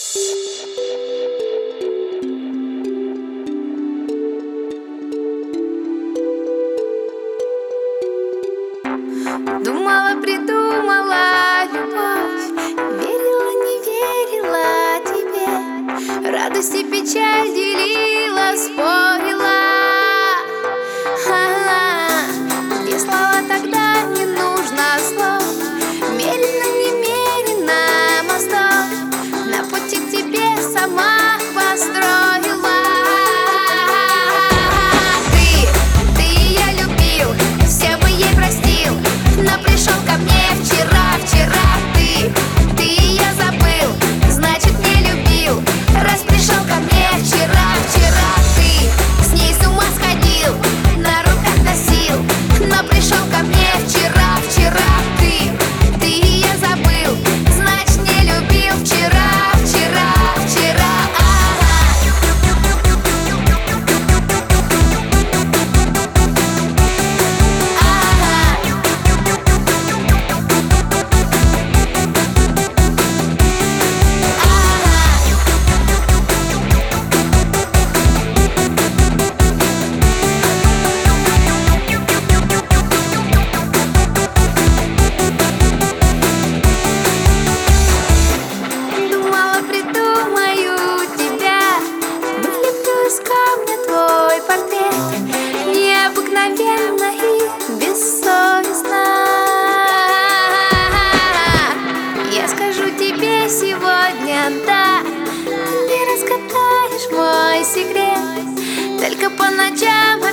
Думала, придумала любовь, верила, не верила тебе, радость и печаль делила, спорила. Где слова тогда не нужно слов, мерено, немерено мостов, на пути к тебе сама построила. Ты я любил, все бы ей простил, но пришел ко мне вчера. Ты я забыл, значит не любил, раз пришел ко мне вчера. Ты с ней с ума сходил, на руках носил, но пришел ко мне вчера. Ты я забыл, значит не любил вчера. Необыкновенно и бессовестно. Я скажу тебе сегодня да, ты не разгадаешь мой секрет, только по ночам